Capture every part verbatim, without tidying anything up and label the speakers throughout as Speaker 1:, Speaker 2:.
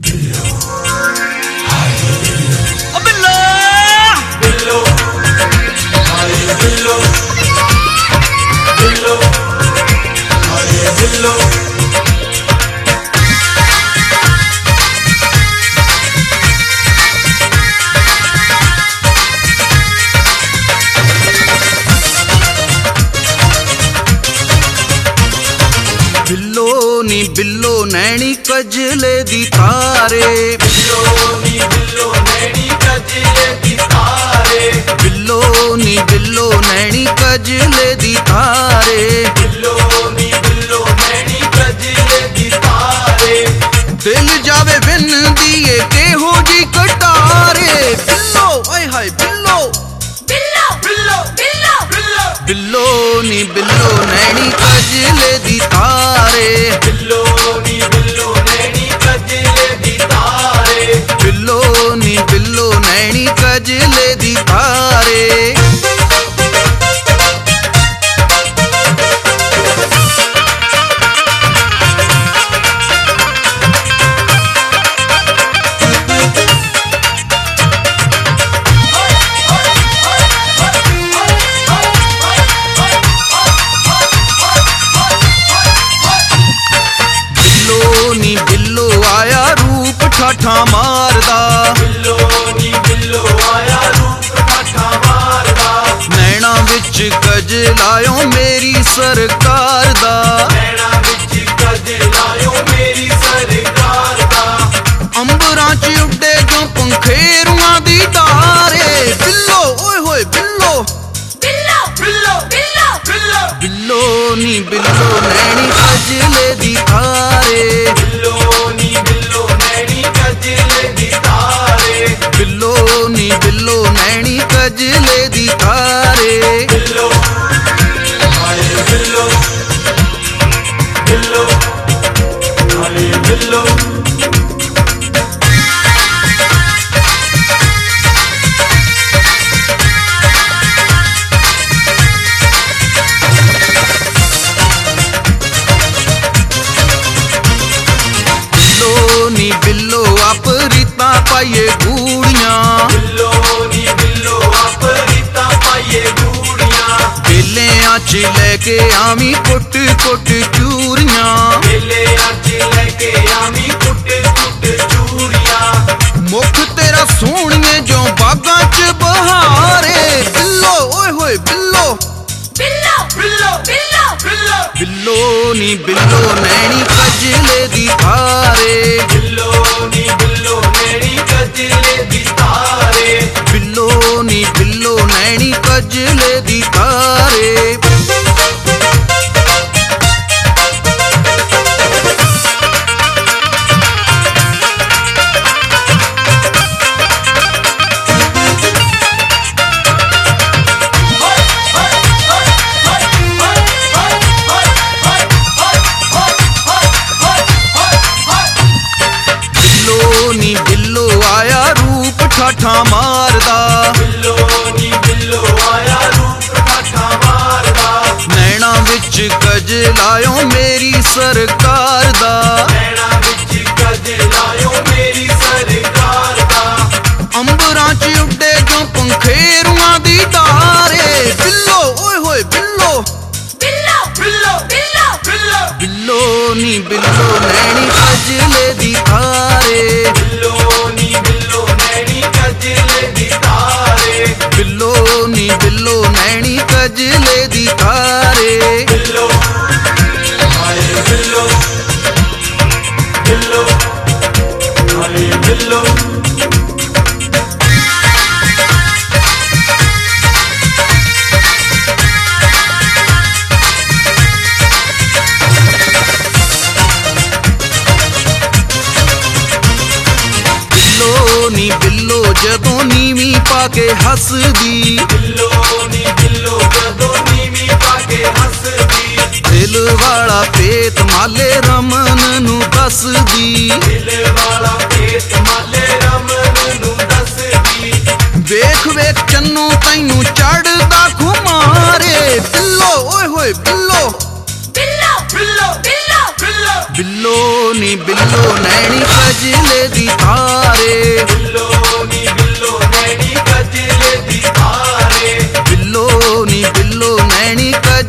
Speaker 1: बिल्लो नी बिल्लो नैनी कजले दी तारे,
Speaker 2: बिल्लो नी बिल्लो नैनी कजले दी तारे,
Speaker 1: बिल्लो नी बिल्लो नैनी कजले दी तारे,
Speaker 2: बिल्लो नी बिल्लो नैनी कजले दी तारे।
Speaker 1: दिल जावे बिन दिए केहो जी कटारे। बिल्लो आय हाय बिल्लो,
Speaker 3: बिल्लो बिल्लो बिल्लो बिल्लो
Speaker 1: बिल्लो नी बिल्लो नैनी कजले दी तारे,
Speaker 2: बिल्लो नी बिल्लो नैनी कजले दी तारे,
Speaker 1: बिल्लो नी बिल्लो नैनी कजले दी तारे। बिल्लो आया रूप ठाठा मारदा,
Speaker 2: बिल्लो नी बिल्लो आया रूप ठाठा मारदा,
Speaker 1: नैना विच कजलायो मेरी सरकार दा,
Speaker 2: नैना विच कजलायो मेरी सरकार दा,
Speaker 1: अंबरां च उड्डे जो पंखेरुआं दी तारे। बिल्लो ओए होए बिल्लो,
Speaker 3: बिल्लो
Speaker 2: बिल्लो बिल्लो बिल्लो
Speaker 1: बिल्लो नी बिल्लो नैनी कजले दी तारे,
Speaker 2: बिल्लो नी बिल्लो नैनी कजले दी तारे,
Speaker 1: बिल्लो नी बिल्लो नैनी कजले दी तारे।
Speaker 2: बिल्लो आए बिल्लो, बिल्लो आए बिल्लो।
Speaker 1: नी बिल्लो आप रीता पाइए गूड़ियां,
Speaker 2: बिल्लो नी बिल्लो आप रीता पाइए गूड़ियां,
Speaker 1: बेलियां च लेके आवी कुट कुट चूरियां,
Speaker 2: बेले अच लेके आवी कुट कुट चूरियां,
Speaker 1: मुख तेरा सोहणिए जो बागां च बहारे। बिल्लो ओए होए बिल्लो,
Speaker 3: बिल्लो
Speaker 2: बिल्लो बिल्लो बिल्लो
Speaker 1: बिल्लो नी बिल्लो नैनी कजले दी तारे,
Speaker 2: बिल्लो नी बिल्लो नैनी कजले दी तारे,
Speaker 1: बिल्लो नी बिल्लो नैनी कजले दी तारे। नी बिल्लो आया रूप ठाठा मारदा,
Speaker 2: बिल्लो नी बिल्लो आया रूप ठाठा मारदा,
Speaker 1: नैना विच कजलायो मेरी सरकार दा,
Speaker 2: नैना विच कजलायो मेरी सरकार दा,
Speaker 1: अंबरां च उड्डे जो पंखेरुआं दी तारे। बिल्लो ओए होए बिल्लो,
Speaker 3: बिल्लो
Speaker 2: बिल्लो बिल्लो बिल्लो
Speaker 1: बिल्लो नी बिल्लो नैनी कजले दी तारे,
Speaker 2: बिल्लो नी बिल्लो नैनी कजले दी तारे,
Speaker 1: बिल्लो नी बिल्लो नैनी कजले दी तारे।
Speaker 2: बिल्लो आए बिल्लो, बिल्लो आए बिल्लो।
Speaker 1: नी बिल्लो जदों नीवी पाके हसदी,
Speaker 2: बिल्लो नी बिल्लो जदों नीवी पाके हसदी,
Speaker 1: दिल वाला पेत माले रमन नू दसदी,
Speaker 2: दिल वाला पेत माले रमन नू दसदी,
Speaker 1: वेख वेख चन्नू तैनू चढ़दा खुमारे। बिल्लो ओए होए बिल्लो,
Speaker 3: बिल्लो
Speaker 2: बिल्लो बिल्लो बिल्लो
Speaker 1: बिल्लो नी बिल्लो नैनी कजले दी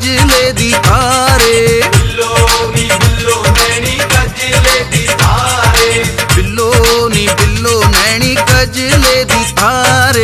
Speaker 1: ਕਜਲੇ ਦੀ ਤਾਰੇ
Speaker 2: ਬਿੱਲੋ ਨੀ ਬਿੱਲੋ ਨੈਣੀ ਕਜਲੇ ਦੀ ਤਾਰੇ
Speaker 1: ਬਿੱਲੋ ਨੀ ਬਿੱਲੋ ਨੈਣੀ ਕਜਲੇ ਦੀ ਤਾਰੇ